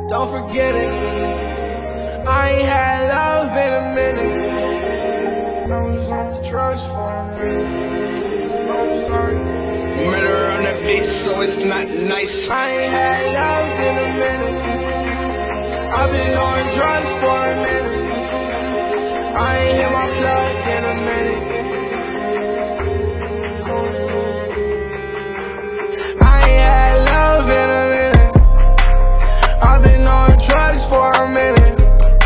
Don't forget it. I ain't had love in a minute. I was on the drugs for a minute. I'm sorry. Murder on that beat, so it's not nice. I ain't had love in a minute. I've been on drugs for a minute. I ain't hit my plug in a minute. I ain't had love in a minute. I've been on drugs for a minute.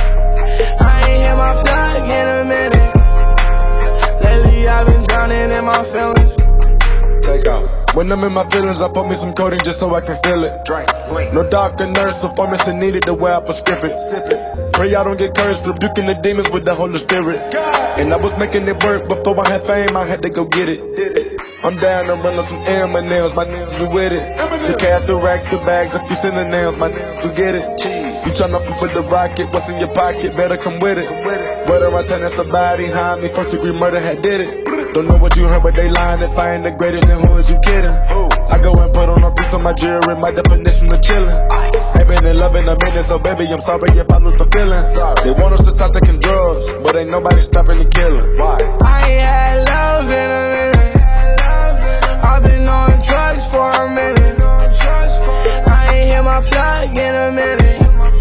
I ain't hit my plug in a minute. Lately I've been drowning in my feelings. Take out. When I'm in my feelings, I put me some codeine just so I can feel it. Drink. No doctor, nurse, or pharmacy needed the way I prescribe it. Pray I don't get cursed, rebuking the demons with the Holy Spirit. And I was making it work before I had fame, I had to go get it. I'm down to run on some M&M's, my nails are with it. The cash, the racks, the bags, a few synonyms, my nails will get it. You tryna for the rocket, what's in your pocket, better come with it. Whether I tell somebody behind me, first degree murder had did it. Don't know what you heard, but they lying. If I ain't the greatest, then who is you kidding? I go and put on a piece of my jewelry, my definition of chillin'. Ain't been in love in a minute, so baby, I'm sorry if I lose the feeling. They want us to stop taking drugs, but ain't nobody stopping the killing. Why? I ain't had love in a minute. I've been on drugs for a minute. I ain't hit my plug in a minute.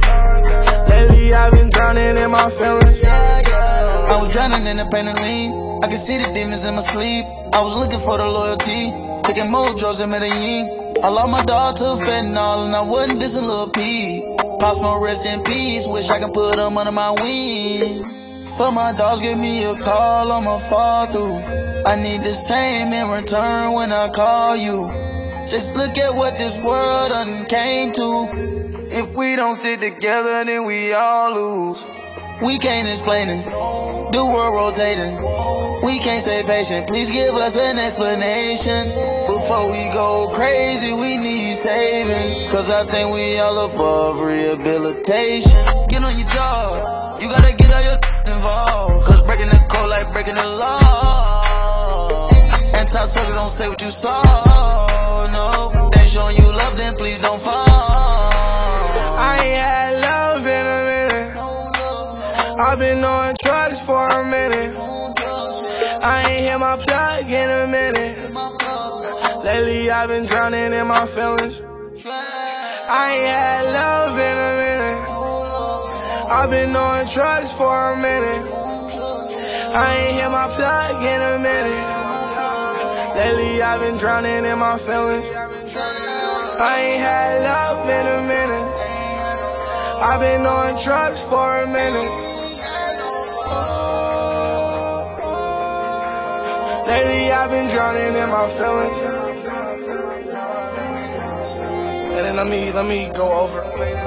Lately I've been drowning in my feelings. I was drowning in the pain and lean. I could see the demons in my sleep. I was looking for the loyalty, taking more drugs in Medellin. I lost my dog to fentanyl and I wasn't dissing Lil P. Pops Smoke, rest in peace, wish I could put him under my wing. For my dogs, give me a call, I'ma fall through. I need the same in return when I call you. Just look at what this world done came to. If we don't stick together, then we all lose. We can't explain it, the world rotating. We can't stay patient, please give us an explanation. Before we go crazy, we need saving. Cause I think we all above rehabilitation. Get on your job, you gotta get all your involved. Cause breaking the code like breaking the law. Anti-social, don't say what you saw, no. Ain't showing you love, then please don't fall. I ain't had love in a minute. I've been on drugs for a minute. I ain't hit my plug in a minute. Lately I've been drowning in my feelings. I ain't had love in a minute. I've been on drugs for a minute. I ain't hit my plug in a minute. Lately I've been drowning in my feelings. I ain't had love in a minute. I've been on drugs for a minute. Lately I've been drowning in my feelings. And then let me go over.